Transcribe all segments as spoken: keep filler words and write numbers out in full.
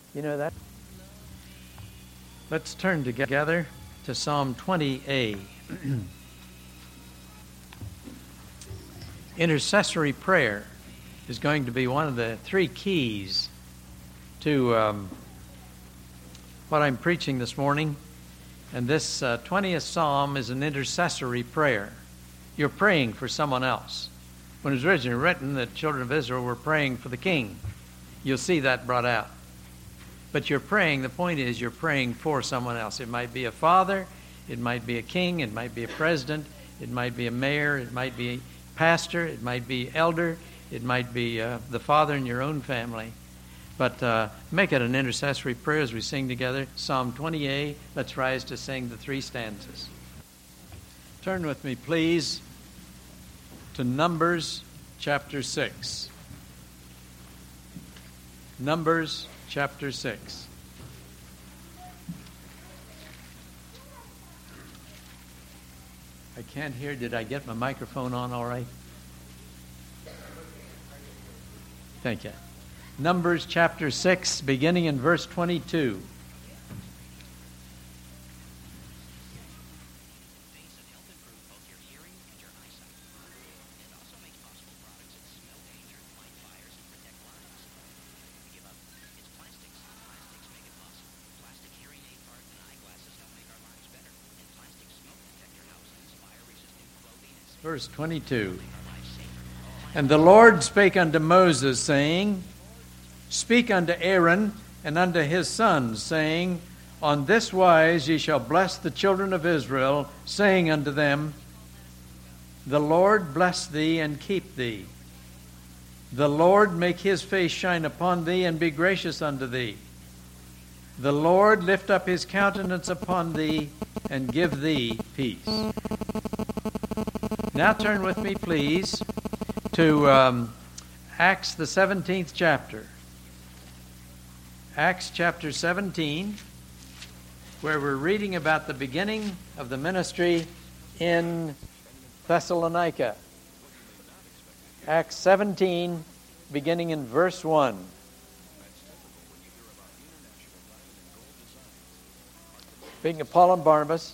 You know that? Let's turn together to Psalm twenty A. Intercessory prayer is going to be one of the three keys to um, what I'm preaching this morning. And this uh, twentieth Psalm is an intercessory prayer. You're praying for someone else. When it was originally written, the children of Israel were praying for the king. You'll see that brought out. But you're praying, the point is you're praying for someone else. It might be a father, it might be a king, it might be a president, it might be a mayor, it might be a pastor, it might be elder, it might be uh, the father in your own family. But uh, make it an intercessory prayer as we sing together. Psalm twenty A, let's rise to sing the three stanzas. Turn with me, please, to Numbers chapter six. Numbers chapter six. I can't hear. Did I get my microphone on all right? Thank you. Numbers chapter six, beginning in verse twenty-two. Verse twenty-two. And the Lord spake unto Moses, saying, Speak unto Aaron and unto his sons, saying, On this wise ye shall bless the children of Israel, saying unto them, The Lord bless thee and keep thee. The Lord make his face shine upon thee and be gracious unto thee. The Lord lift up his countenance upon thee and give thee peace. Now turn with me, please, to um, Acts, the seventeenth chapter. Acts chapter seventeen, where we're reading about the beginning of the ministry in Thessalonica. Acts seventeen, beginning in verse one. Speaking of Paul and Barnabas,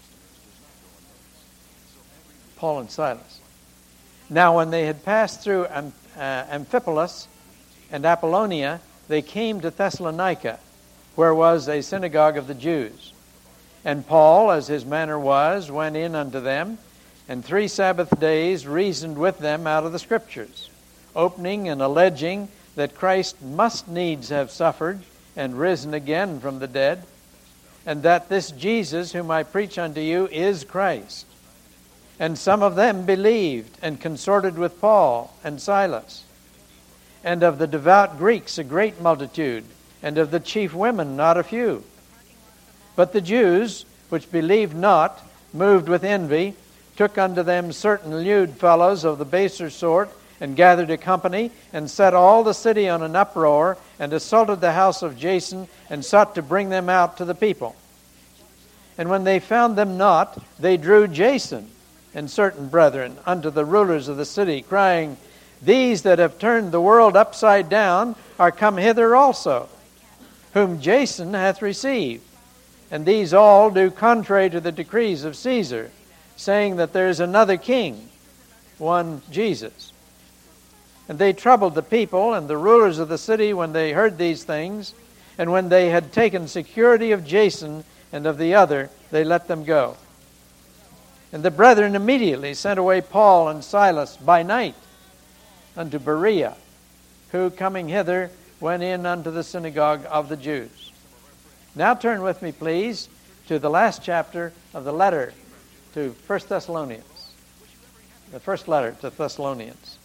Paul and Silas. Now when they had passed through Am- uh, Amphipolis and Apollonia, they came to Thessalonica, where was a synagogue of the Jews. And Paul, as his manner was, went in unto them, and three Sabbath days reasoned with them out of the Scriptures, opening and alleging that Christ must needs have suffered and risen again from the dead, and that this Jesus whom I preach unto you is Christ. And some of them believed and consorted with Paul and Silas. And of the devout Greeks a great multitude, and of the chief women not a few. But the Jews, which believed not, moved with envy, took unto them certain lewd fellows of the baser sort, and gathered a company, and set all the city on an uproar, and assaulted the house of Jason, and sought to bring them out to the people. And when they found them not, they drew Jason and certain brethren unto the rulers of the city, crying, These that have turned the world upside down are come hither also, whom Jason hath received. And these all do contrary to the decrees of Caesar, saying that there is another king, one Jesus. And they troubled the people and the rulers of the city when they heard these things, and when they had taken security of Jason and of the other, they let them go. And the brethren immediately sent away Paul and Silas by night unto Berea, who coming hither went in unto the synagogue of the Jews. Now turn with me, please, to the last chapter of the letter to First Thessalonians. The first letter to Thessalonians.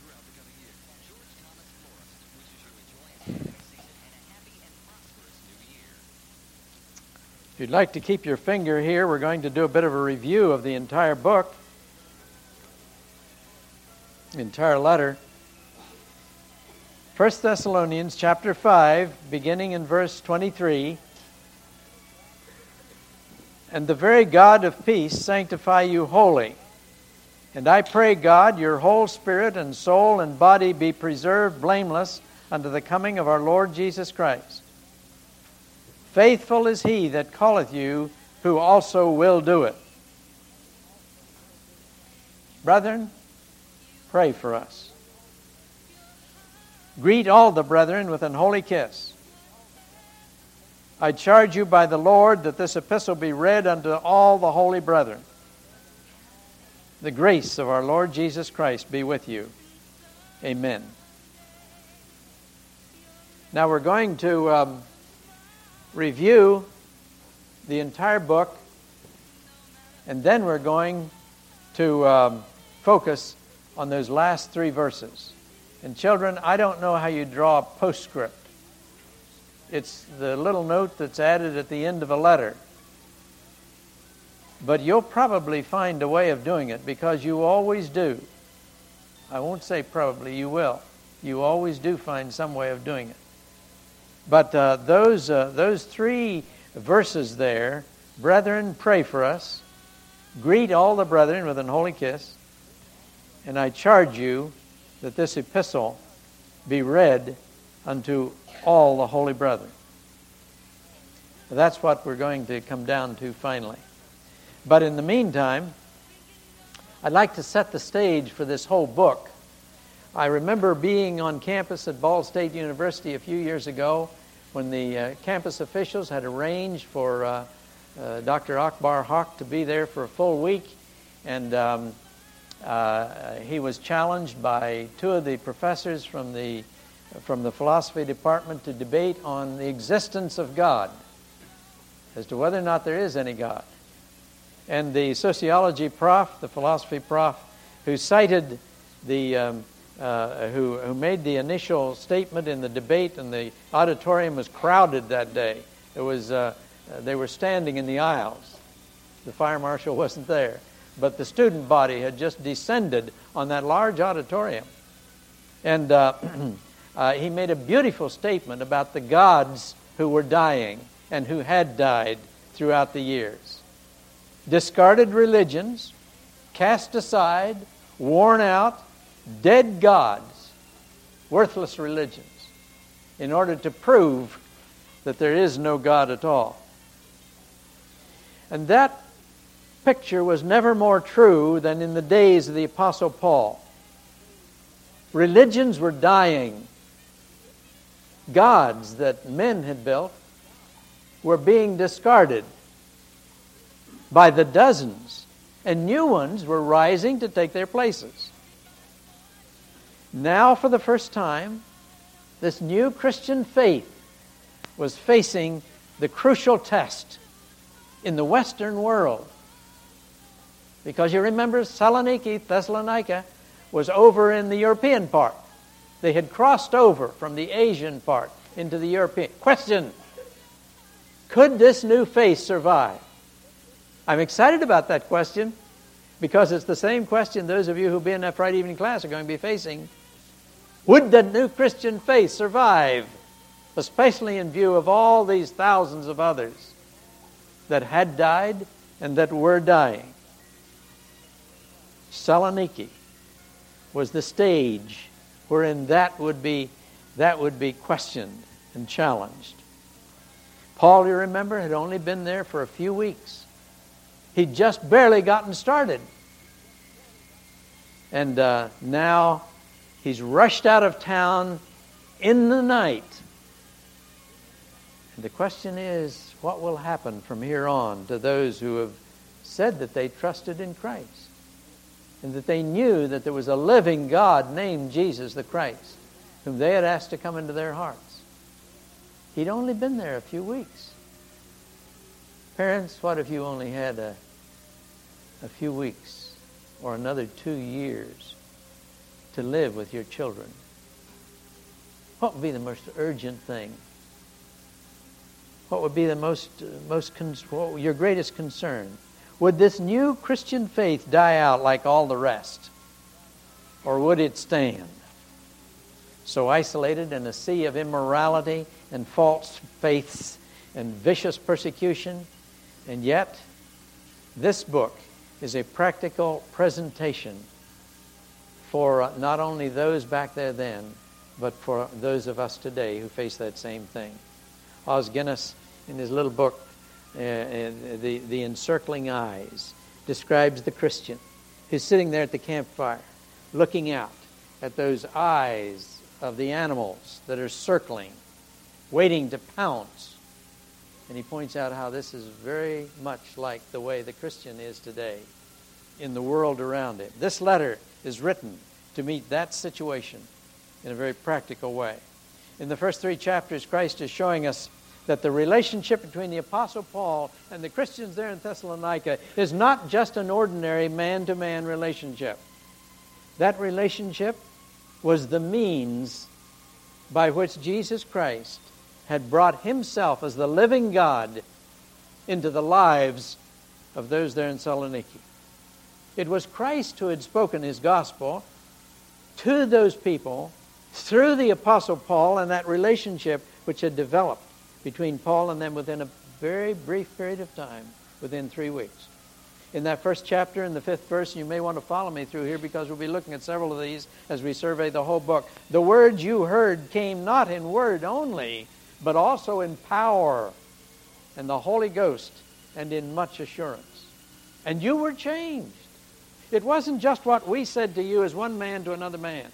If you'd like to keep your finger here, we're going to do a bit of a review of the entire book, the entire letter. First Thessalonians chapter five, beginning in verse twenty-three. And the very God of peace sanctify you wholly. And I pray God, your whole spirit and soul and body be preserved blameless unto the coming of our Lord Jesus Christ. Faithful is he that calleth you, who also will do it. Brethren, pray for us. Greet all the brethren with an holy kiss. I charge you by the Lord that this epistle be read unto all the holy brethren. The grace of our Lord Jesus Christ be with you. Amen. Now we're going to um, review the entire book, and then we're going to um, focus on those last three verses. And children, I don't know how you draw a postscript. It's the little note that's added at the end of a letter. But you'll probably find a way of doing it, because you always do. I won't say probably, you will. You always do find some way of doing it. But uh, those uh, those three verses there, brethren, pray for us. Greet all the brethren with an holy kiss. And I charge you that this epistle be read unto all the holy brethren. That's what we're going to come down to finally. But in the meantime, I'd like to set the stage for this whole book. I remember being on campus at Ball State University a few years ago when the uh, campus officials had arranged for uh, uh, Doctor Akbar Haq to be there for a full week. And um, uh, he was challenged by two of the professors from the, from the philosophy department to debate on the existence of God, as to whether or not there is any God. And the sociology prof, the philosophy prof, who cited the, um, uh, who, who made the initial statement in the debate, and the auditorium was crowded that day. It was, uh, they were standing in the aisles. The fire marshal wasn't there. But the student body had just descended on that large auditorium. And uh, uh, he made a beautiful statement about the gods who were dying and who had died throughout the years. Discarded religions, cast aside, worn out, dead gods, worthless religions, in order to prove that there is no God at all. And that picture was never more true than in the days of the Apostle Paul. Religions were dying. Gods that men had built were being discarded by the dozens, and new ones were rising to take their places. Now, for the first time, this new Christian faith was facing the crucial test in the Western world. Because you remember, Saloniki, Thessalonica, was over in the European part. They had crossed over from the Asian part into the European. Question: could this new faith survive? I'm excited about that question, because it's the same question those of you who'll be in that Friday evening class are going to be facing. Would the new Christian faith survive, especially in view of all these thousands of others that had died and that were dying? Saloniki was the stage wherein that would be that would be questioned and challenged. Paul, you remember, had only been there for a few weeks. He'd just barely gotten started. And uh, now he's rushed out of town in the night. And the question is, what will happen from here on to those who have said that they trusted in Christ, and that they knew that there was a living God named Jesus the Christ, whom they had asked to come into their hearts? He'd only been there a few weeks. Parents, what if you only had a, a few weeks or another two years to live with your children? What would be the most urgent thing? What would be the most, uh, most con- what, your greatest concern? Would this new Christian faith die out like all the rest? Or would it stand? So isolated in a sea of immorality and false faiths and vicious persecution. And yet, this book is a practical presentation for not only those back there then, but for those of us today who face that same thing. Os Guinness, in his little book, uh, the, the Encircling Eyes, describes the Christian who's sitting there at the campfire, looking out at those eyes of the animals that are circling, waiting to pounce. And he points out how this is very much like the way the Christian is today in the world around him. This letter is written to meet that situation in a very practical way. In the first three chapters, Christ is showing us that the relationship between the Apostle Paul and the Christians there in Thessalonica is not just an ordinary man-to-man relationship. That relationship was the means by which Jesus Christ had brought himself as the living God into the lives of those there in Saloniki. It was Christ who had spoken his gospel to those people through the Apostle Paul, and that relationship which had developed between Paul and them within a very brief period of time, within three weeks. In that first chapter, in the fifth verse, you may want to follow me through here because we'll be looking at several of these as we survey the whole book. The words you heard came not in word only, but also in power and the Holy Ghost and in much assurance. And you were changed. It wasn't just what we said to you as one man to another man.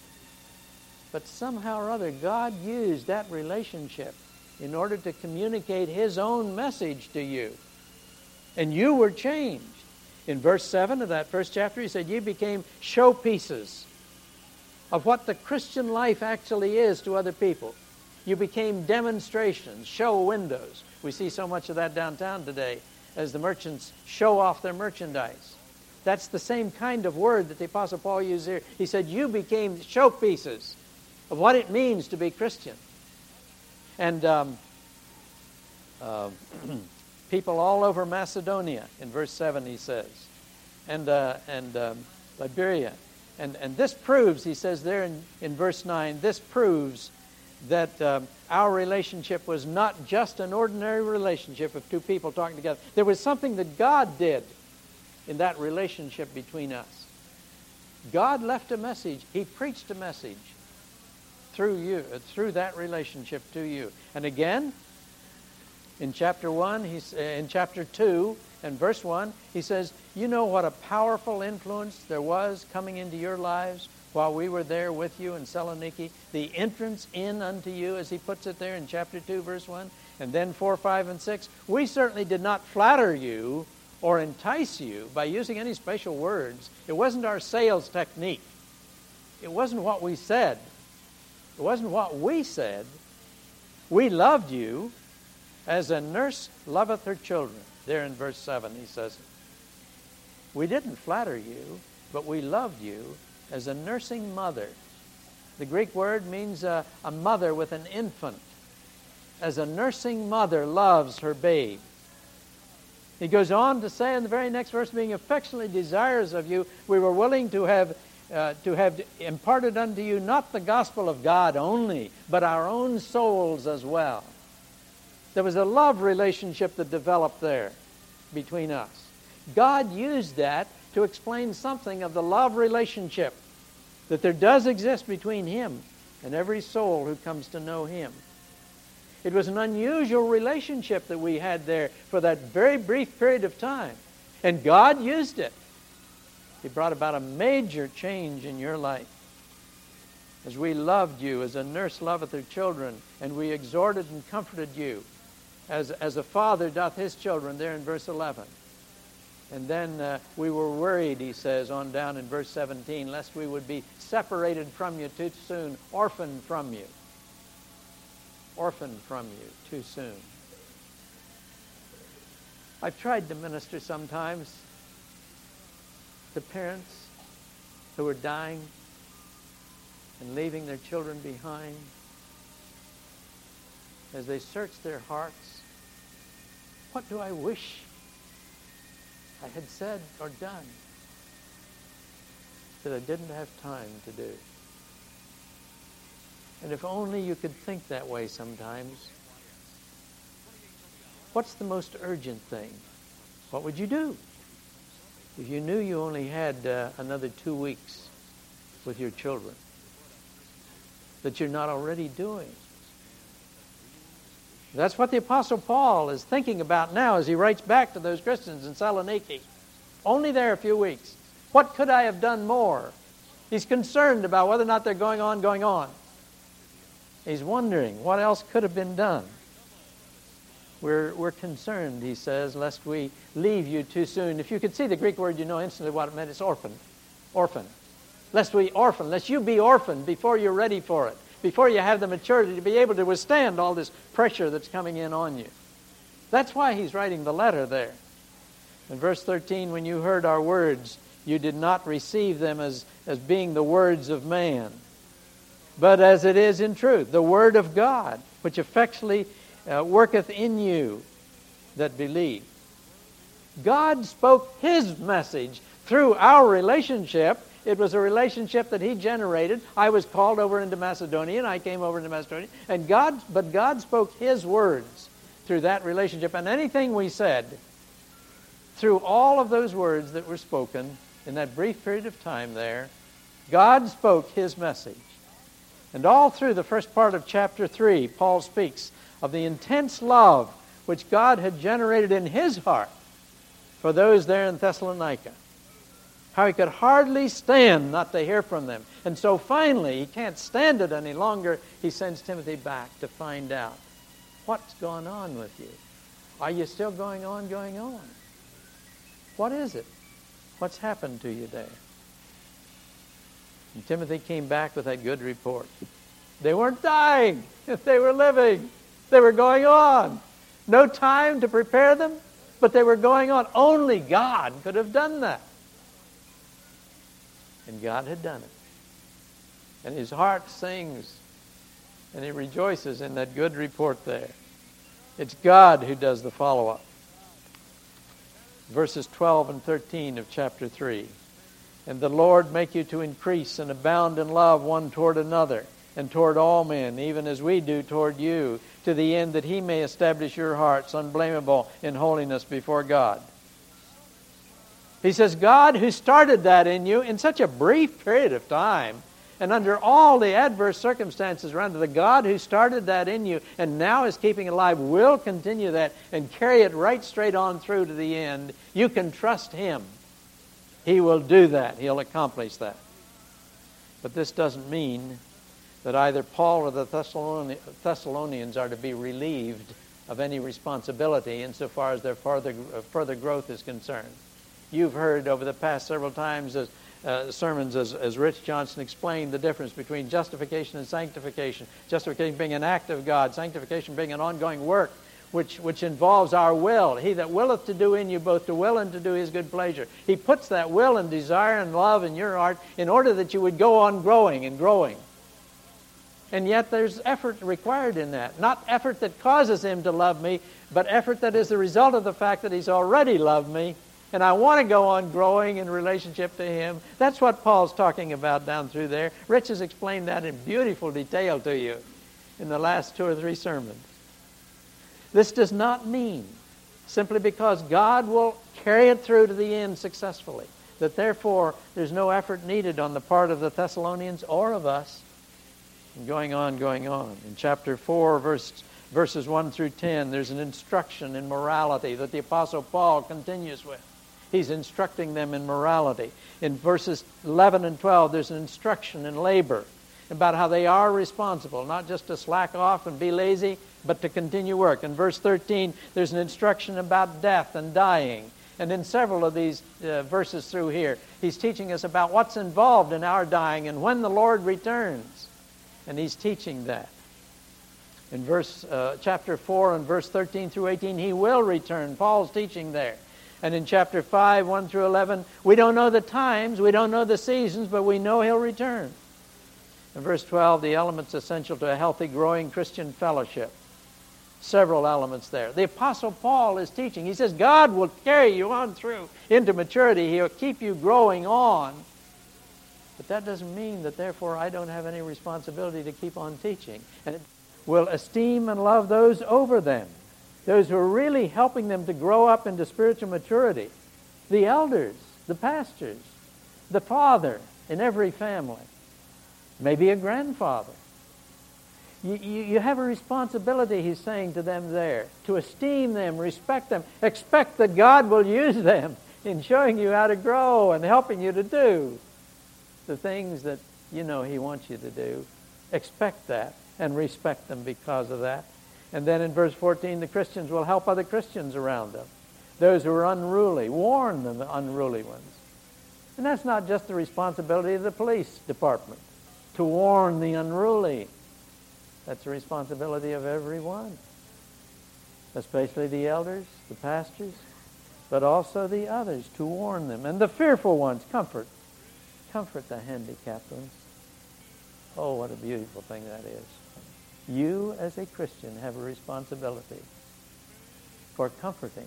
But somehow or other, God used that relationship in order to communicate his own message to you. And you were changed. In verse seven of that first chapter, he said, you became showpieces of what the Christian life actually is to other people. You became demonstrations, show windows. We see so much of that downtown today as the merchants show off their merchandise. That's the same kind of word that the Apostle Paul used here. He said, you became showpieces of what it means to be Christian. And um, uh, people all over Macedonia, in verse seven he says, and uh, and um, Liberia. And, and this proves, he says there in, in verse nine, this proves that um, our relationship was not just an ordinary relationship of two people talking together. There was something that God did in that relationship between us. God left a message. He preached a message through you, through that relationship to you. And again, in chapter one, he's in chapter two and verse one, he says, you know what a powerful influence there was coming into your lives while we were there with you in Saloniki, the entrance in unto you, as he puts it there in chapter two, verse one, and then four, five, and six. We certainly did not flatter you or entice you by using any special words. It wasn't our sales technique. It wasn't what we said. It wasn't what we said. We loved you as a nurse loveth her children. There in verse seven he says it. We didn't flatter you, but we loved you as a nursing mother. The Greek word means a, a mother with an infant. As a nursing mother loves her babe. He goes on to say in the very next verse, being affectionately desirous of you, we were willing to have uh, to have imparted unto you not the gospel of God only, but our own souls as well. There was a love relationship that developed there between us. God used that to explain something of the love relationship that there does exist between him and every soul who comes to know him. It was an unusual relationship that we had there for that very brief period of time. And God used it. He brought about a major change in your life. As we loved you, as a nurse loveth her children, and we exhorted and comforted you, as, as a father doth his children, there in verse eleven. And then uh, we were worried, he says, on down in verse seventeen, lest we would be separated from you too soon, orphaned from you. Orphaned from you too soon. I've tried to minister sometimes to parents who are dying and leaving their children behind as they search their hearts. What do I wish I had said or done that I didn't have time to do? And if only you could think that way sometimes. What's the most urgent thing? What would you do if you knew you only had uh, another two weeks with your children that you're not already doing? That's what the Apostle Paul is thinking about now as he writes back to those Christians in Saloniki. Only there a few weeks. What could I have done more? He's concerned about whether or not they're going on, going on. He's wondering what else could have been done. We're, we're concerned, he says, lest we leave you too soon. If you could see the Greek word, you know instantly what it meant. It's orphan. Orphan. Lest we orphan, lest you be orphaned before you're ready for it, before you have the maturity to be able to withstand all this pressure that's coming in on you. That's why he's writing the letter there. In verse thirteen, when you heard our words, you did not receive them as, as being the words of man, but as it is in truth, the word of God, which effectually uh, worketh in you that believe. God spoke His message through our relationship. It was a relationship that He generated. I was called over into Macedonia, and I came over into Macedonia. And God, but God spoke His words through that relationship. And anything we said, through all of those words that were spoken in that brief period of time there, God spoke His message. And all through the first part of chapter three, Paul speaks of the intense love which God had generated in His heart for those there in Thessalonica. How he could hardly stand not to hear from them. And so finally, he can't stand it any longer. He sends Timothy back to find out what's going on with you. Are you still going on, going on? What is it? What's happened to you there? And Timothy came back with that good report. They weren't dying. They were living. They were going on. No time to prepare them, but they were going on. Only God could have done that. And God had done it. And his heart sings and he rejoices in that good report there. It's God who does the follow-up. Verses twelve and thirteen of chapter three. And the Lord make you to increase and abound in love one toward another and toward all men, even as we do toward you, to the end that He may establish your hearts unblameable in holiness before God. He says, God who started that in you in such a brief period of time, and under all the adverse circumstances around it, the God who started that in you and now is keeping it alive will continue that and carry it right straight on through to the end. You can trust Him. He will do that. He'll accomplish that. But this doesn't mean that either Paul or the Thessalonians are to be relieved of any responsibility insofar as their further, further growth is concerned. You've heard over the past several times as uh, sermons as, as Rich Johnson explained the difference between justification and sanctification. Justification being an act of God, sanctification being an ongoing work which, which involves our will. He that willeth to do in you both to will and to do His good pleasure. He puts that will and desire and love in your heart in order that you would go on growing and growing. And yet there's effort required in that. Not effort that causes Him to love me, but effort that is the result of the fact that He's already loved me. And I want to go on growing in relationship to Him. That's what Paul's talking about down through there. Rich has explained that in beautiful detail to you in the last two or three sermons. This does not mean, simply because God will carry it through to the end successfully, that therefore there's no effort needed on the part of the Thessalonians or of us. And going on, going on. In chapter four, verse, verses one through ten, there's an instruction in morality that the Apostle Paul continues with. He's instructing them in morality. In verses eleven and twelve, there's an instruction in labor about how they are responsible, not just to slack off and be lazy, but to continue work. In verse thirteen, there's an instruction about death and dying. And in several of these uh, verses through here, he's teaching us about what's involved in our dying and when the Lord returns. And he's teaching that. In verse uh, chapter four and verse thirteen through eighteen, He will return. Paul's teaching there. And in chapter five, one through eleven, we don't know the times, we don't know the seasons, but we know He'll return. In verse twelve, the elements essential to a healthy, growing Christian fellowship. Several elements there. The Apostle Paul is teaching. He says God will carry you on through into maturity. He'll keep you growing on. But that doesn't mean that therefore I don't have any responsibility to keep on teaching. And it will esteem and love those over them. Those who are really helping them to grow up into spiritual maturity. The elders, the pastors, the father in every family. Maybe a grandfather. You, you, you have a responsibility, he's saying to them there, to esteem them, respect them, expect that God will use them in showing you how to grow and helping you to do the things that you know he wants you to do. Expect that and respect them because of that. And then in verse fourteen, the Christians will help other Christians around them. Those who are unruly, warn them, the unruly ones. And that's not just the responsibility of the police department, to warn the unruly. That's the responsibility of everyone, especially the elders, the pastors, but also the others, to warn them. And the fearful ones, comfort. Comfort the handicapped ones. Oh, what a beautiful thing that is. You, as a Christian, have a responsibility for comforting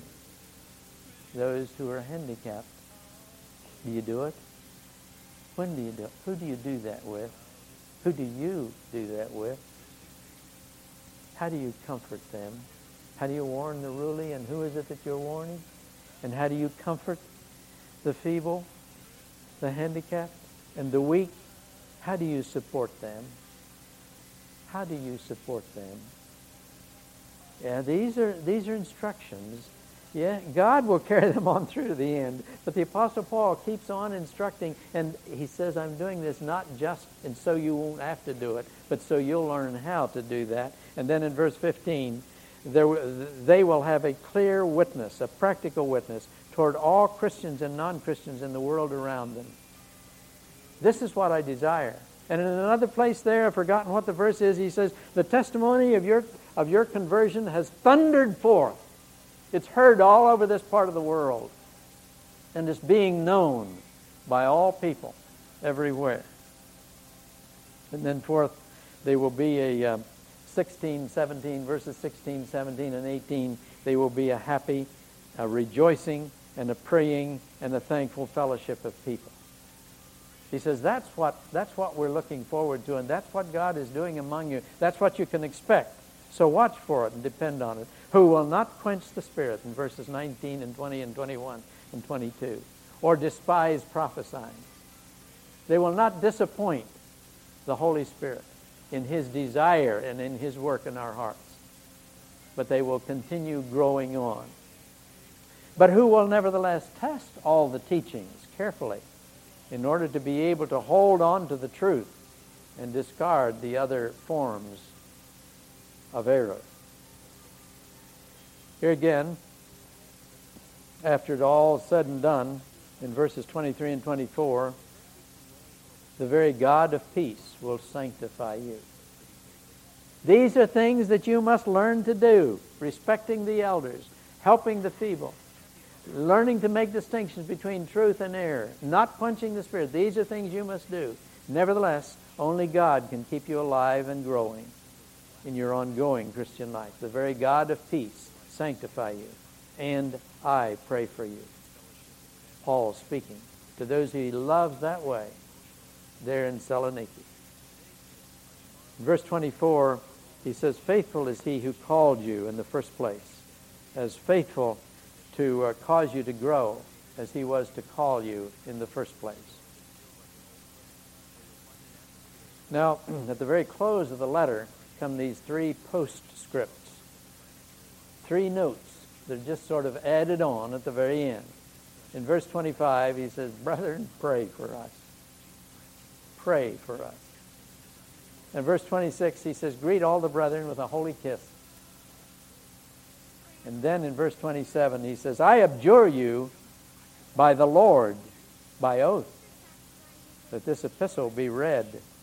those who are handicapped. Do you do it? When do you do it? Who do you do that with? Who do you do that with? How do you comfort them? How do you warn the ruly, and who is it that you're warning? And how do you comfort the feeble, the handicapped, and the weak? How do you support them? How do you support them? Yeah, these are these are instructions. Yeah, God will carry them on through to the end. But the Apostle Paul keeps on instructing, and he says, I'm doing this not just and so you won't have to do it, but so you'll learn how to do that. And then in verse fifteen, there, they will have a clear witness, a practical witness, toward all Christians and non-Christians in the world around them. This is what I desire. And in another place there, I've forgotten what the verse is, he says, the testimony of your of your conversion has thundered forth. It's heard all over this part of the world. And it's being known by all people everywhere. And then fourth, there will be a uh, sixteen, seventeen, verses sixteen, seventeen, and eighteen. They will be a happy, a rejoicing, and a praying, and a thankful fellowship of people. He says that's what that's what we're looking forward to, and that's what God is doing among you. That's what you can expect. So watch for it and depend on it. Who will not quench the Spirit, in verses nineteen and twenty and twenty-one and twenty-two, or despise prophesying. They will not disappoint the Holy Spirit in His desire and in His work in our hearts, but they will continue growing on. But who will nevertheless test all the teachings carefully in order to be able to hold on to the truth and discard the other forms of error. Here again, after it all said and done, in verses twenty-three and twenty-four, the very God of peace will sanctify you. These are things that you must learn to do, respecting the elders, helping the feeble, learning to make distinctions between truth and error, not quenching the Spirit. These are things you must do. Nevertheless, only God can keep you alive and growing in your ongoing Christian life. The very God of peace sanctify you, and I pray for you. Paul speaking to those who he loves that way there in Saloniki. In verse twenty-four, he says, faithful is he who called you in the first place, as faithful to uh, cause you to grow as he was to call you in the first place. Now, at the very close of the letter come these three postscripts, three notes that are just sort of added on at the very end. In verse twenty-five, he says, brethren, pray for us. Pray for us. In verse twenty-six, he says, greet all the brethren with a holy kiss. And then in verse twenty-seven, he says, I adjure you by the Lord, by oath, that this epistle be read.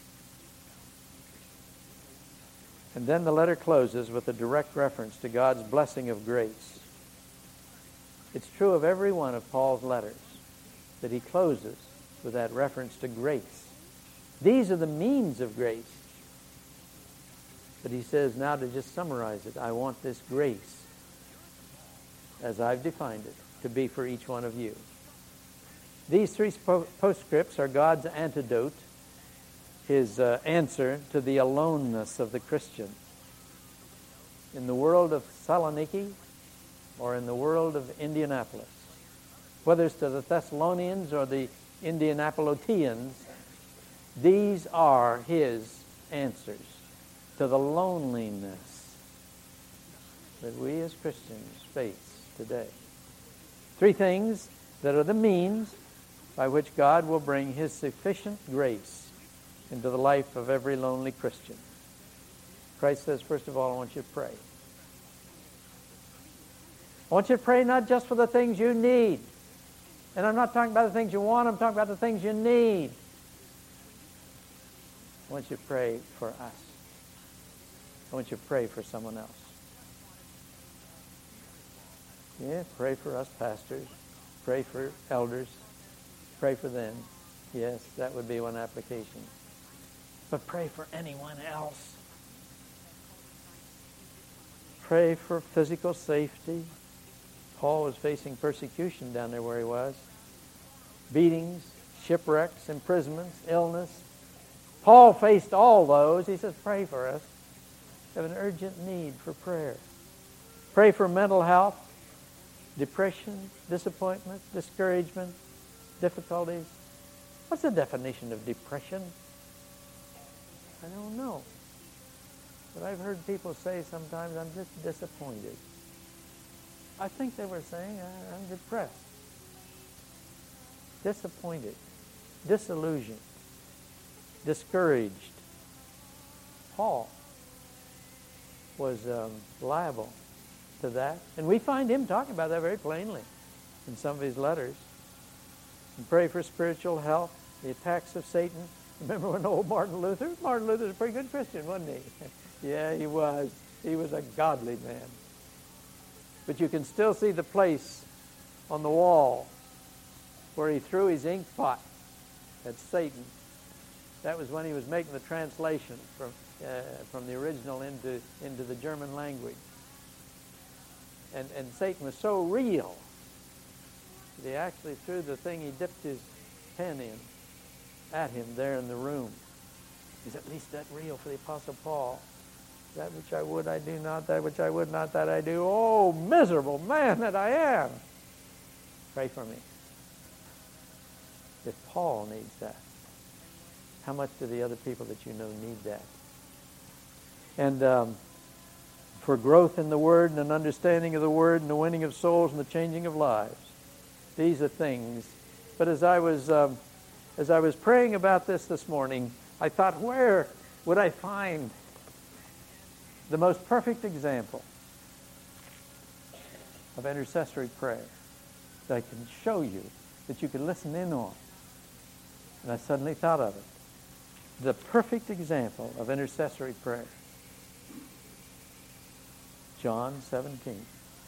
And then the letter closes with a direct reference to God's blessing of grace. It's true of every one of Paul's letters that he closes with that reference to grace. These are the means of grace. But he says, now to just summarize it, I want this grace, as I've defined it, to be for each one of you. These three postscripts are God's antidote, his uh, answer to the aloneness of the Christian. In the world of Saloniki or in the world of Indianapolis, whether it's to the Thessalonians or the Indianapolitans, these are his answers to the loneliness that we as Christians face today. Three things that are the means by which God will bring His sufficient grace into the life of every lonely Christian. Christ says, first of all, I want you to pray. I want you to pray not just for the things you need. And I'm not talking about the things you want, I'm talking about the things you need. I want you to pray for us. I want you to pray for someone else. Yeah, pray for us pastors. Pray for elders. Pray for them. Yes, that would be one application. But pray for anyone else. Pray for physical safety. Paul was facing persecution down there where he was. Beatings, shipwrecks, imprisonments, illness. Paul faced all those. He says, pray for us. We have an urgent need for prayer. Pray for mental health, depression, disappointment, discouragement, difficulties. What's the definition of depression? I don't know. But I've heard people say sometimes, I'm just disappointed. I think they were saying, I'm depressed, disappointed, disillusioned, discouraged. Paul was um, liable to that. And we find him talking about that very plainly in some of his letters. And pray for spiritual health, the attacks of Satan. Remember when old Martin Luther? Martin Luther was a pretty good Christian, wasn't he? Yeah, he was. He was a godly man. But you can still see the place on the wall where he threw his ink pot at Satan. That was when he was making the translation from uh, from the original into into the German language. And and Satan was so real that he actually threw the thing he dipped his pen in at him there in the room. Is at least that real for the Apostle Paul? That which I would I do not, that which I would not that I do. Oh, miserable man that I am. Pray for me. If Paul needs that, how much do the other people that you know need that? And um, for growth in the Word and an understanding of the Word and the winning of souls and the changing of lives. These are things. But as I was um, as I was praying about this this morning, I thought, where would I find the most perfect example of intercessory prayer that I can show you, that you can listen in on? And I suddenly thought of it. The perfect example of intercessory prayer. John seventeen.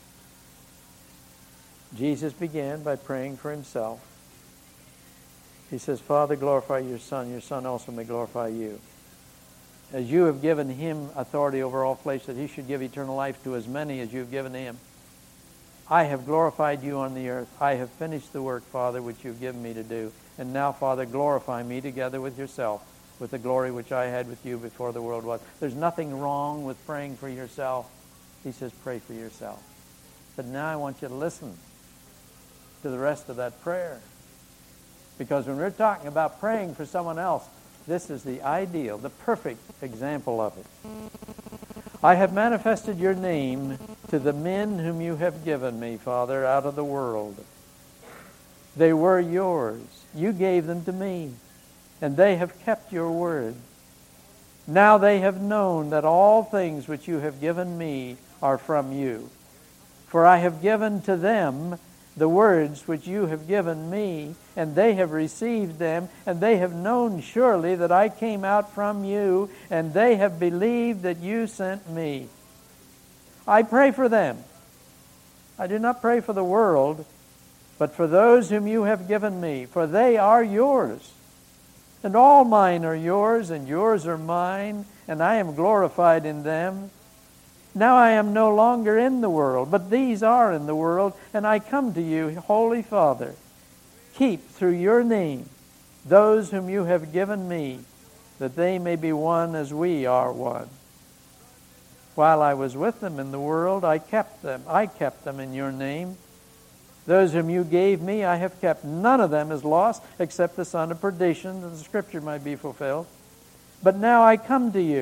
Jesus began by praying for himself. He says, Father, glorify your Son. Your Son also may glorify you. As you have given him authority over all flesh, that he should give eternal life to as many as you have given him. I have glorified you on the earth. I have finished the work, Father, which you have given me to do. And now, Father, glorify me together with yourself, with the glory which I had with you before the world was. There's nothing wrong with praying for yourself. He says, pray for yourself. But now I want you to listen to the rest of that prayer. Because when we're talking about praying for someone else, this is the ideal, the perfect example of it. I have manifested your name to the men whom you have given me, Father, out of the world. They were yours. You gave them to me, and they have kept your word. Now they have known that all things which you have given me are from you. For I have given to them the words which you have given me, and they have received them, and they have known surely that I came out from you, and they have believed that you sent me. I pray for them. I do not pray for the world, but for those whom you have given me, for they are yours. And all mine are yours, and yours are mine, and I am glorified in them. Now I am no longer in the world, but these are in the world, and I come to you, Holy Father. Keep through your name those whom you have given me, that they may be one as we are one. While I was with them in the world, I kept them. I kept them in your name. Those whom you gave me, I have kept. None of them is lost, except the son of perdition, that the scripture might be fulfilled. But now I come to you,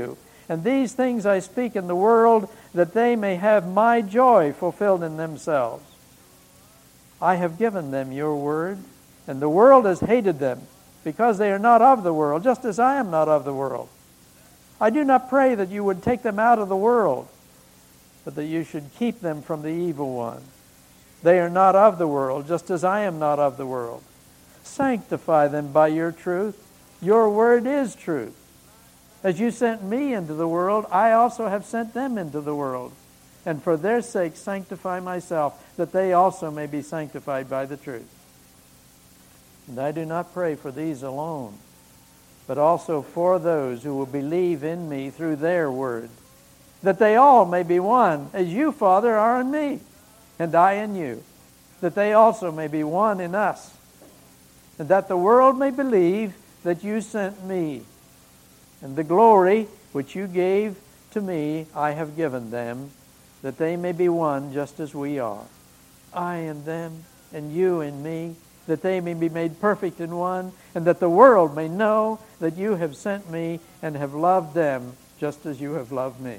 And these things I speak in the world, that they may have my joy fulfilled in themselves. I have given them your word, and the world has hated them, because they are not of the world, just as I am not of the world. I do not pray that you would take them out of the world, but that you should keep them from the evil one. They are not of the world, just as I am not of the world. Sanctify them by your truth. Your word is truth. As you sent me into the world, I also have sent them into the world. And for their sake sanctify myself, that they also may be sanctified by the truth. And I do not pray for these alone, but also for those who will believe in me through their word, that they all may be one, as you, Father, are in me, and I in you, that they also may be one in us, and that the world may believe that you sent me. And the glory which you gave to me I have given them, that they may be one just as we are. I in them, and you in me, that they may be made perfect in one, and that the world may know that you have sent me and have loved them just as you have loved me.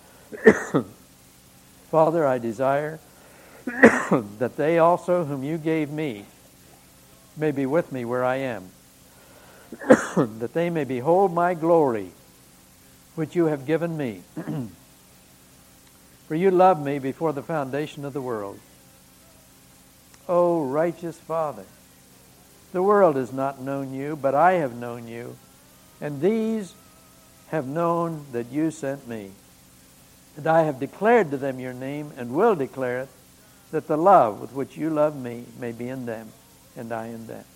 Father, I desire that they also whom you gave me may be with me where I am, that they may behold my glory, which you have given me. For you loved me before the foundation of the world. O righteous Father, the world has not known you, but I have known you, and these have known that you sent me. And I have declared to them your name, and will declare it, that the love with which you love me may be in them, and I in them.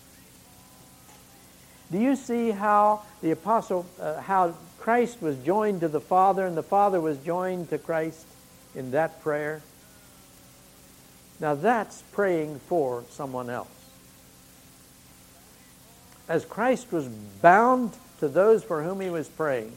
Do you see how the apostle, uh, how Christ was joined to the Father, and the Father was joined to Christ in that prayer? Now that's praying for someone else. As Christ was bound to those for whom he was praying,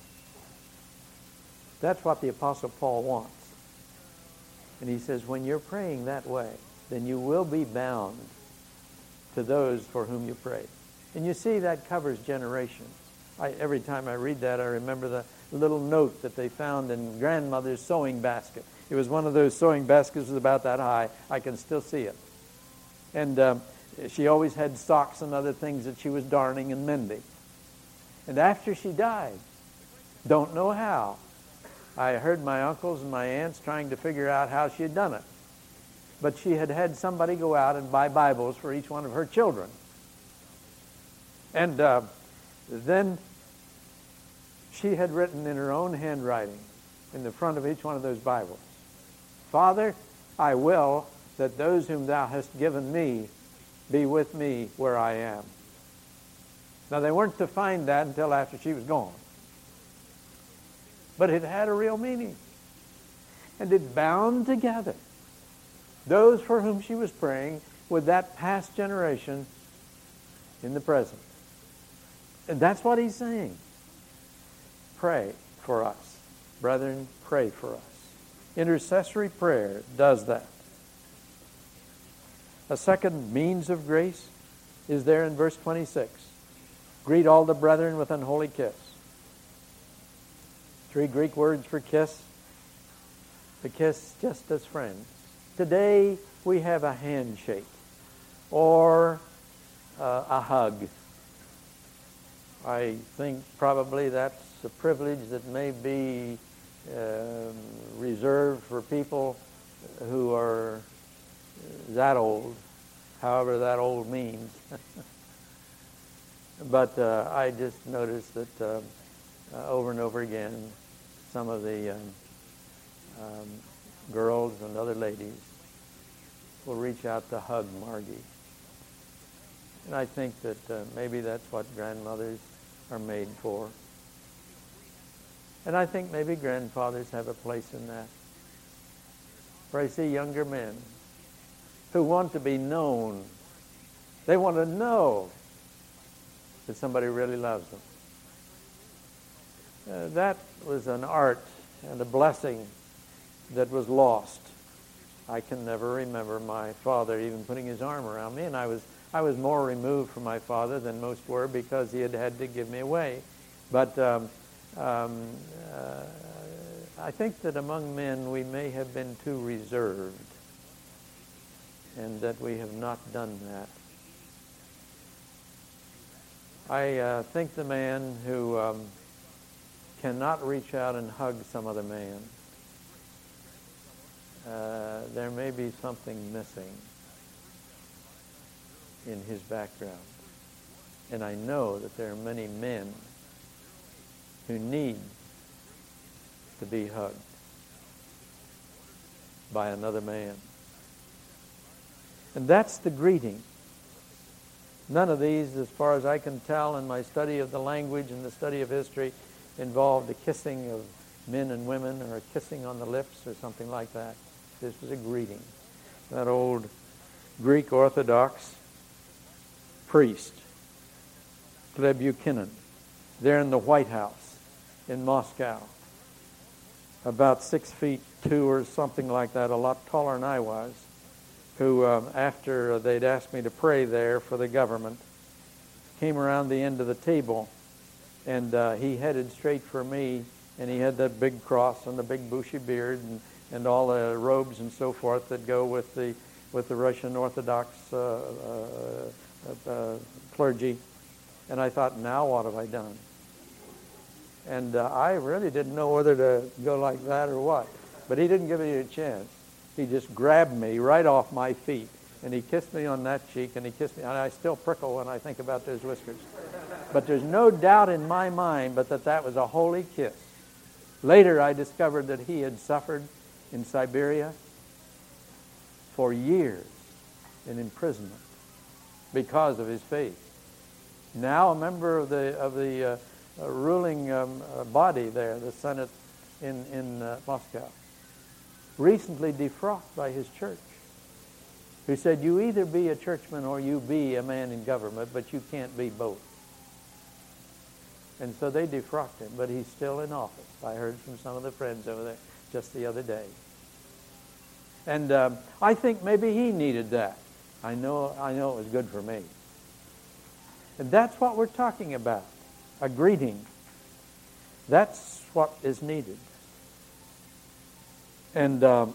that's what the Apostle Paul wants. And he says, when you're praying that way, then you will be bound to those for whom you pray. And you see, that covers generations. I, every time I read that, I remember the little note that they found in grandmother's sewing basket. It was one of those sewing baskets that was about that high. I can still see it. And um, she always had socks and other things that she was darning and mending. And after she died, don't know how, I heard my uncles and my aunts trying to figure out how she had done it. But she had had somebody go out and buy Bibles for each one of her children. And uh, then she had written in her own handwriting in the front of each one of those Bibles, Father, I will that those whom thou hast given me be with me where I am. Now, they weren't to find that until after she was gone. But it had a real meaning. And it bound together those for whom she was praying with that past generation in the present. And that's what he's saying. Pray for us. Brethren, pray for us. Intercessory prayer does that. A second means of grace is there in verse twenty-six. Greet all the brethren with an holy kiss. Three Greek words for kiss. The kiss just as friends. Today we have a handshake or uh, a hug. I think probably that's a privilege that may be uh, reserved for people who are that old, however that old means. But uh, I just noticed that uh, uh, over and over again, some of the um, um, girls and other ladies will reach out to hug Margie. And I think that uh, maybe that's what grandmothers are made for. And I think maybe grandfathers have a place in that. For I see younger men who want to be known. They want to know that somebody really loves them. Uh, that was an art and a blessing that was lost. I can never remember my father even putting his arm around me, and I was I was more removed from my father than most were because he had had to give me away. But um, Um, uh, I think that among men we may have been too reserved, and that we have not done that. I uh, think the man who um, cannot reach out and hug some other man, uh, there may be something missing in his background. And I know that there are many men who need to be hugged by another man. And that's the greeting. None of these, as far as I can tell in my study of the language and the study of history, involved a kissing of men and women or a kissing on the lips or something like that. This was a greeting. That old Greek Orthodox priest, Gleb Buchanan, there in the White House in Moscow, about six feet two or something like that, a lot taller than I was, who, um, after they'd asked me to pray there for the government, came around the end of the table, and uh, he headed straight for me, and he had that big cross and the big bushy beard and, and all the robes and so forth that go with the with the Russian Orthodox uh, uh, uh, clergy. And I thought, now what have I done? And uh, I really didn't know whether to go like that or what. But he didn't give me a chance. He just grabbed me right off my feet, and he kissed me on that cheek, and he kissed me, and I still prickle when I think about those whiskers. But there's no doubt in my mind but that that was a holy kiss. Later I discovered that he had suffered in Siberia for years in imprisonment because of his faith. Now a member of the of the uh, uh, ruling um, uh, body there, the Senate in, in uh, Moscow, recently defrocked by his church, who said, you either be a churchman or you be a man in government, but you can't be both. And so they defrocked him, but he's still in office. I heard from some of the friends over there just the other day. And um, I think maybe he needed that. I know, I know it was good for me. And that's what we're talking about, a greeting. That's what is needed. And um,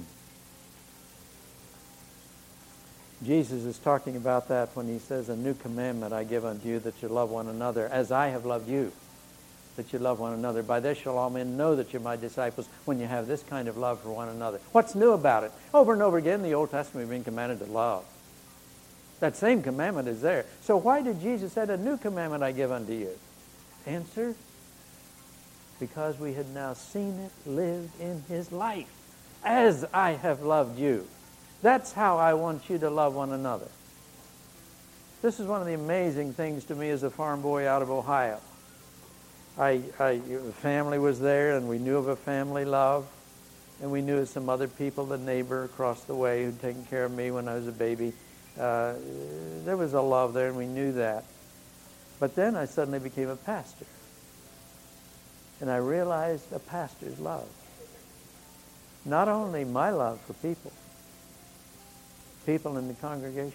Jesus is talking about that when he says, a new commandment I give unto you, that you love one another as I have loved you, that you love one another. By this shall all men know that you're my disciples, when you have this kind of love for one another. What's new about it? Over and over again in the Old Testament we've been commanded to love. That same commandment is there. So why did Jesus say, a new commandment I give unto you? Answer, because we had now seen it lived in his life, as I have loved you. That's how I want you to love one another. This is one of the amazing things to me as a farm boy out of Ohio. I, I, the family was there, and we knew of a family love, and we knew of some other people, the neighbor across the way who'd taken care of me when I was a baby. Uh, there was a love there, and we knew that. But then I suddenly became a pastor, and I realized a pastor's love. Not only my love for people, people in the congregation,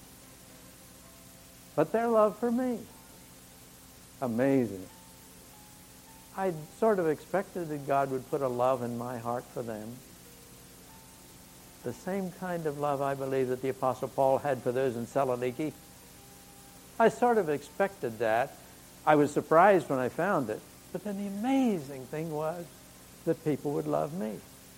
but their love for me. Amazing. I sort of expected that God would put a love in my heart for them. The same kind of love I believe that the Apostle Paul had for those in Saloniki. I sort of expected that. I was surprised when I found it. But then the amazing thing was that people would love me.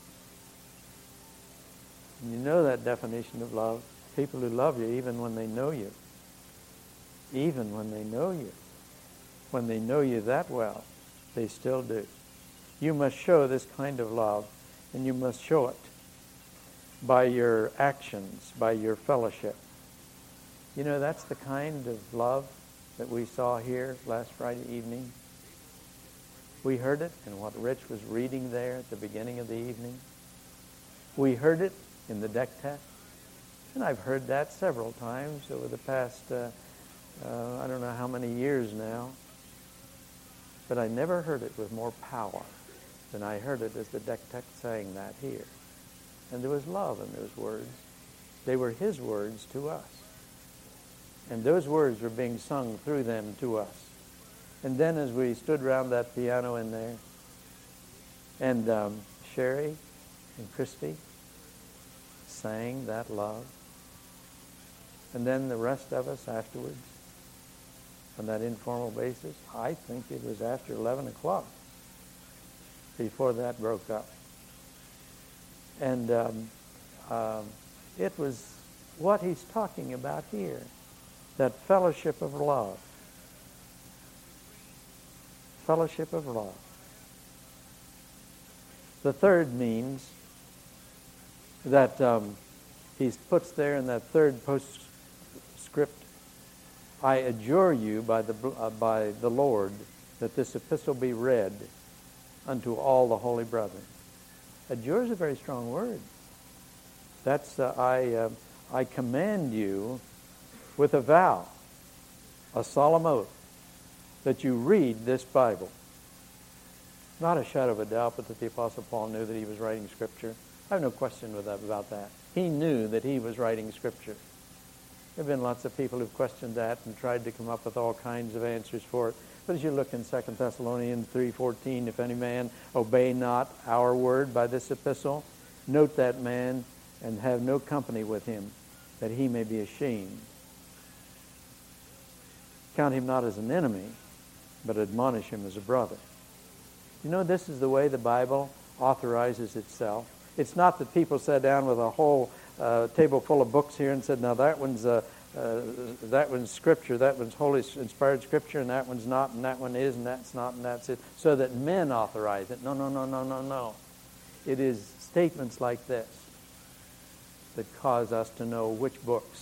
And you know that definition of love. People who love you even when they know you. Even when they know you. When they know you that well, they still do. You must show this kind of love, and you must show it by your actions, by your fellowship. You know, that's the kind of love that we saw here last Friday evening. We heard it in what Rich was reading there at the beginning of the evening. We heard it in the deck text. And I've heard that several times over the past, uh, uh, I don't know how many years now. But I never heard it with more power than I heard it as the deck text saying that here. And there was love in those words. They were his words to us. And those words were being sung through them to us. And then as we stood around that piano in there, and um, Sherry and Christy sang that love, and then the rest of us afterwards, on that informal basis, I think it was after eleven o'clock before that broke up. And um, um, it was what he's talking about here, that fellowship of love. Fellowship of love. The third means that um, he puts there in that third postscript, I adjure you by the, uh, by the Lord that this epistle be read unto all the holy brethren. Adjure is a very strong word. That's, uh, I, uh, I command you with a vow, a solemn oath, that you read this Bible. Not a shadow of a doubt, but that the Apostle Paul knew that he was writing Scripture. I have no question with that, about that. He knew that he was writing Scripture. There have been lots of people who've questioned that and tried to come up with all kinds of answers for it. But as you look in Second Thessalonians three fourteen, if any man obey not our word by this epistle, note that man and have no company with him, that he may be ashamed. Count him not as an enemy, but admonish him as a brother. You know, this is the way the Bible authorizes itself. It's not that people sat down with a whole uh, table full of books here and said, now that one's uh, uh, that one's Scripture, that one's Holy Inspired Scripture, and that one's not, and that one is, and that's not, and that's it, so that men authorize it. No, no, no, no, no, no. It is statements like this that cause us to know which books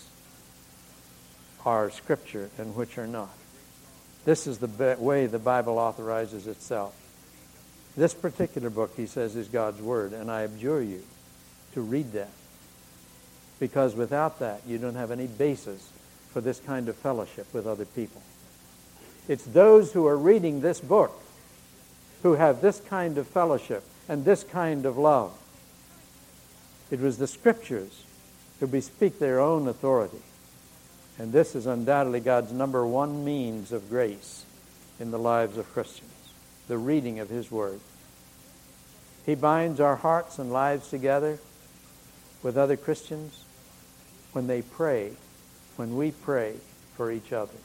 are Scripture and which are not. This is the be- way the Bible authorizes itself. This particular book, he says, is God's Word, and I adjure you to read that. Because without that, you don't have any basis for this kind of fellowship with other people. It's those who are reading this book who have this kind of fellowship and this kind of love. It was the Scriptures who bespeak their own authority. And this is undoubtedly God's number one means of grace in the lives of Christians, the reading of His Word. He binds our hearts and lives together with other Christians when they pray, when we pray for each other.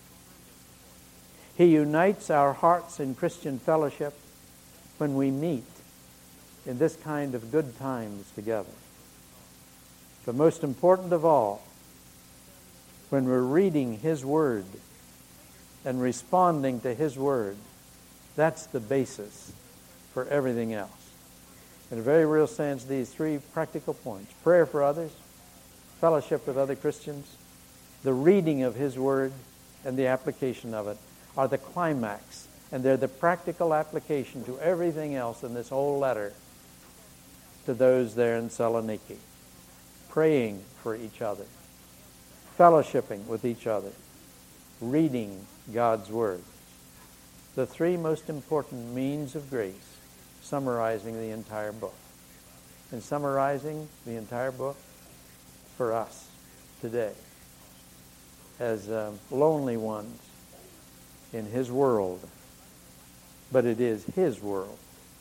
He unites our hearts in Christian fellowship when we meet in this kind of good times together. But most important of all, when we're reading His Word and responding to His Word, that's the basis for everything else. In a very real sense, these three practical points: prayer for others, fellowship with other Christians, the reading of His Word, and the application of it are the climax, and they're the practical application to everything else in this whole letter to those there in Saloniki. Praying for each other, fellowshipping with each other, reading God's Word. The three most important means of grace, summarizing the entire book. And summarizing the entire book for us today as um, lonely ones in His world. But it is His world.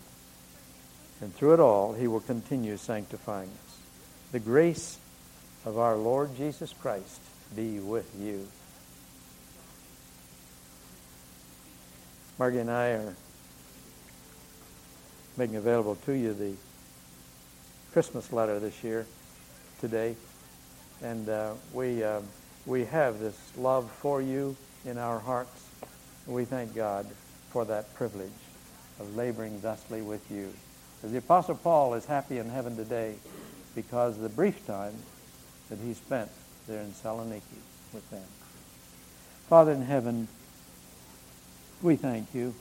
And through it all, He will continue sanctifying us. The grace of our Lord Jesus Christ be with you. Margie and I are making available to you the Christmas letter this year, today. And uh, we, uh, we have this love for you in our hearts. We thank God for that privilege of laboring thusly with you. As the Apostle Paul is happy in heaven today because of the brief time that he spent there in Saloniki with them. Father in heaven, we thank you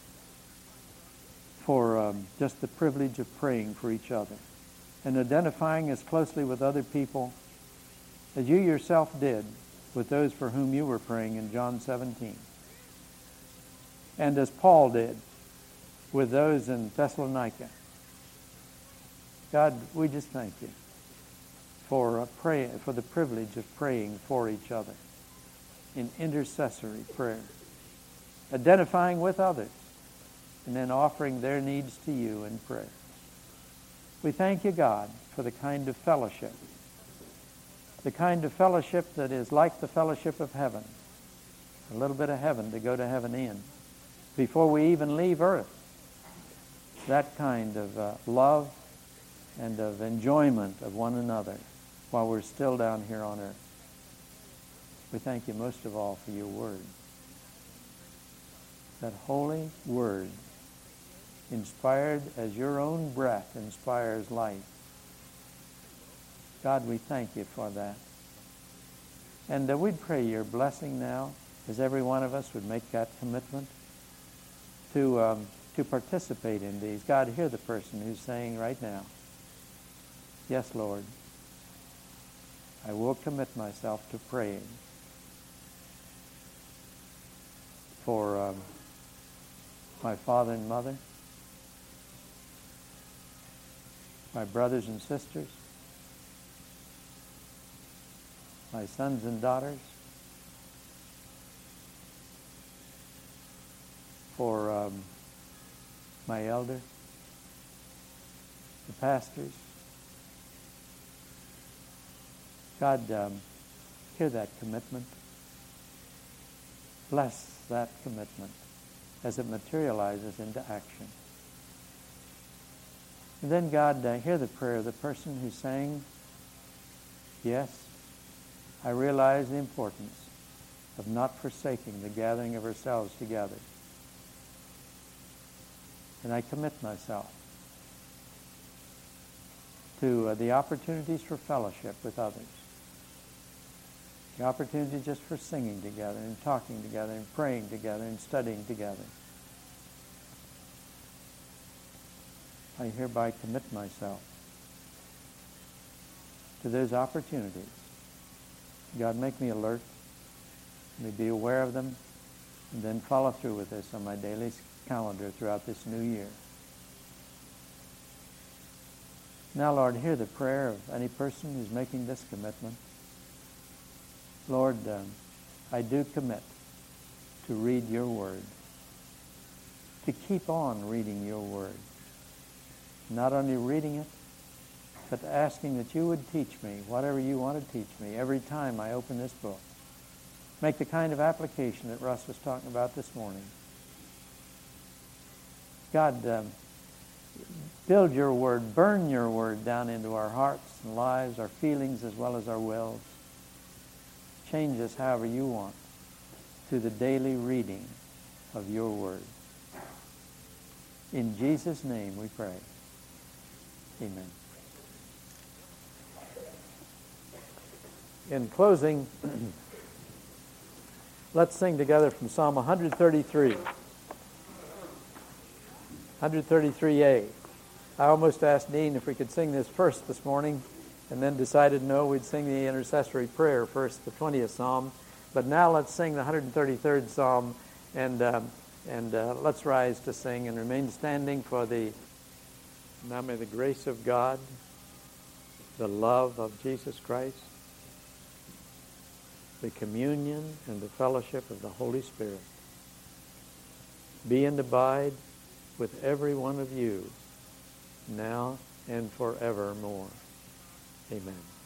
for um, just the privilege of praying for each other and identifying as closely with other people as you yourself did with those for whom you were praying in John seventeen. And as Paul did with those in Thessalonica. God, we just thank you for uh, pray, for the privilege of praying for each other in intercessory prayer. identifying with others, and then offering their needs to you in prayer. We thank you, God, for the kind of fellowship, the kind of fellowship that is like the fellowship of heaven, a little bit of heaven to go to heaven in, before we even leave earth. That kind of uh, love and of enjoyment of one another while we're still down here on earth. We thank you most of all for your word. That holy word, inspired as your own breath inspires life. God, we thank you for that. And uh, we'd pray your blessing now, as every one of us would make that commitment to um, to participate in these. God, hear the person who's saying right now, yes, Lord, I will commit myself to praying for um, my father and mother, my brothers and sisters, my sons and daughters, for um, my elder, the pastors. God, um, hear that commitment. Bless that commitment as it materializes into action. And then, God, uh, hear the prayer of the person who's saying, yes, I realize the importance of not forsaking the gathering of ourselves together. And I commit myself to uh, the opportunities for fellowship with others. The opportunity just for singing together and talking together and praying together and studying together. I hereby commit myself to those opportunities. God, make me alert. Let me be aware of them, and then follow through with this on my daily calendar throughout this new year. Now, Lord, hear the prayer of any person who's making this commitment. Lord, um, I do commit to read your word, to keep on reading your word. Not only reading it, but asking that you would teach me whatever you want to teach me every time I open this book. Make the kind of application that Russ was talking about this morning. God, um, build your word, burn your word down into our hearts and lives, our feelings as well as our wills. Change us however you want through the daily reading of your word. In Jesus' name we pray. Amen. In closing, let's sing together from Psalm one thirty-three. one thirty-three A. I almost asked Dean if we could sing this first this morning, and then decided no, we'd sing the intercessory prayer first, the twentieth Psalm. But now let's sing the one hundred thirty-third Psalm, and um, and uh, let's rise to sing and remain standing for the, now may the grace of God, the love of Jesus Christ, the communion and the fellowship of the Holy Spirit be and abide with every one of you now and forevermore. Amen.